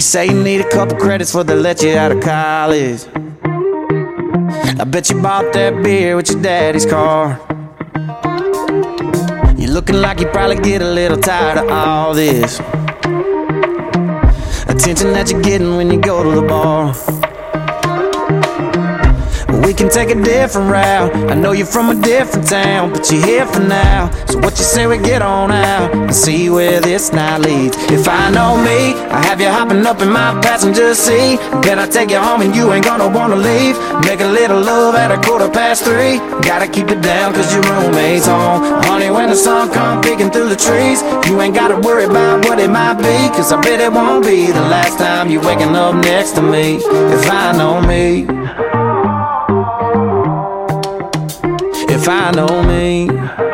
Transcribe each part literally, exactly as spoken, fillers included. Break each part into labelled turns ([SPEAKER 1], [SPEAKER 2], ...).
[SPEAKER 1] say you need a couple credits for they let you out of college. I bet you bought that beer with your daddy's car. You're looking like you probably get a little tired of all this attention that you're getting when you go to the bar. We can take a different route. I know you're from a different town, but you're here for now. So what you say we get on out and see where this night leads? If I know me, I have you hopping up in my passenger seat. Then I take you home and you ain't gonna wanna leave. Make a little love at a quarter past three. Gotta keep it down cause your roommate's home. Honey, when the sun come peeking through the trees, you ain't gotta worry about what it might be, cause I bet it won't be the last time you're waking up next to me. If I know me, if I know me.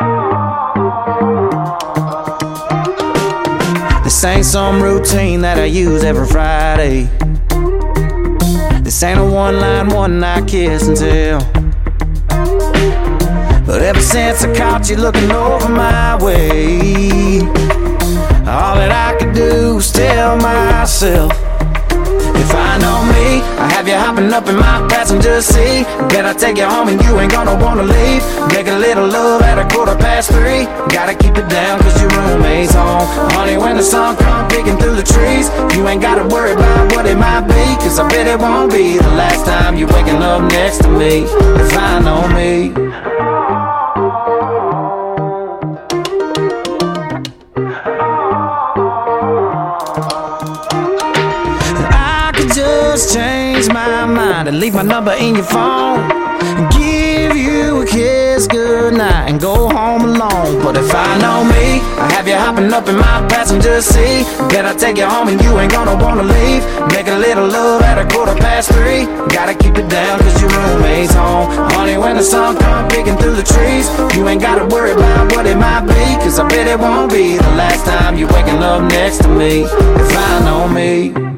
[SPEAKER 1] This ain't some routine that I use every Friday. This ain't a one-line, one-night kiss and tell. But ever since I caught you looking over my way, all that I could do was tell myself, if I know me, I have you hopping up in my passenger seat. Bet I take you home and you ain't gonna wanna leave. Make a little love at a quarter past three. Gotta keep it down cause your roommate's home. Honey, when the sun come peeking through the trees, you ain't gotta worry about what it might be, cause I bet it won't be the last time you're waking up next to me. If I know me. Just change my mind and leave my number in your phone, give you a kiss goodnight and go home alone. But if I know me, I have you hopping up in my passenger seat. Bet I take you home and you ain't gonna wanna leave. Make a little love at a quarter past three. Gotta keep it down cause your roommate's home. Honey, when the sun come peeking through the trees, you ain't gotta worry about what it might be, cause I bet it won't be the last time you're waking up next to me. If I know me.